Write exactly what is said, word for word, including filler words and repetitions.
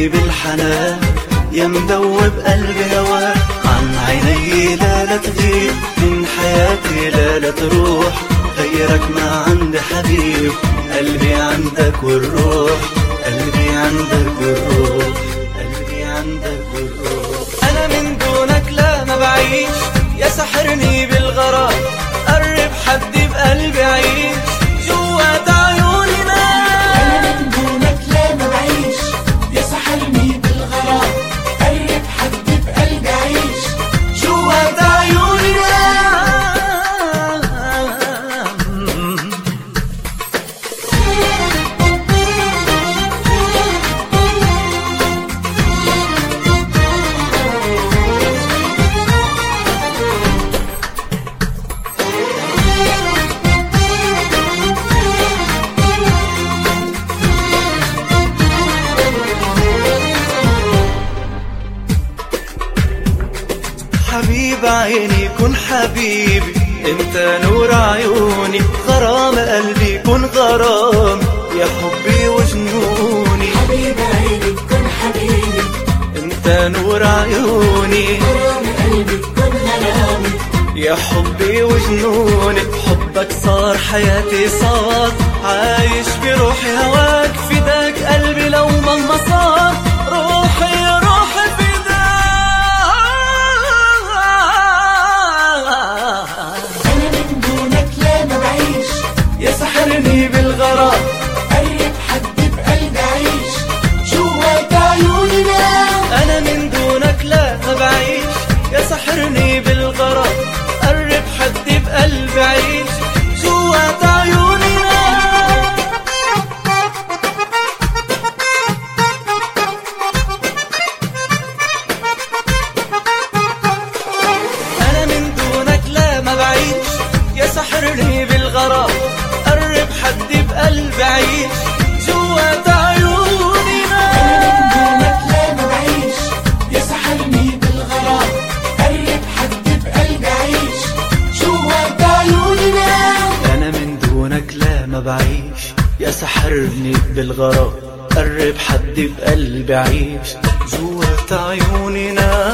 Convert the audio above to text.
ساحرني بالحنان يا مدوب قلبي هواك، عن عيني لا لا تغيب، من حياتي لا لا تروح، غيرك ما عندي حبيب، قلبي عندك والروح، قلبي عندك والروح، قلبي عندك والروح. أنا من دونك لا ما بعيش، يا ساحرني بالغرام، قرب حدي بقلبي عيش جوات عيوننا. أنا من دونك لا ما بعيش، يا ساحرني بالغرام، قرب حدي بقلبي عيش جوات عيوننا. حبيب عيني كن حبيبي، انت نور عيوني، غرام قلبي كن غرام، يا حبي وجنوني. حبيب عيني كن حبيبي، انت نور عيوني، غرام قلبي كن غرامي، يا حبي وجنوني. حبك صار حياتي، صار عايش بروحي هواك، فداك قلبي لو مهما صار، روحي روحي فداك. أنا من دونك لا ما بعيش، يا ساحرني بالغرام، قرب حدي بقلبي عيش جوات عيوننا. أنا من دونك لا ما بعيش، يا ساحرني بالغرام، قرب حدي بقلبي عيش جوات عيوننا. أنا من دونك لا ما بعيش، يا ساحرني بالغرام، قرب حدي بقلبي عيش جوات عيوننا. أنا من دونك لا ما بعيش، يا ساحرني بالغرام، قرب حدي بقلبي عيش جوات عيوننا. أنا من دونك لا ما بعيش، يا ساحرني بالغرام، قرب حدي بقلبي عيش جوات عيوننا.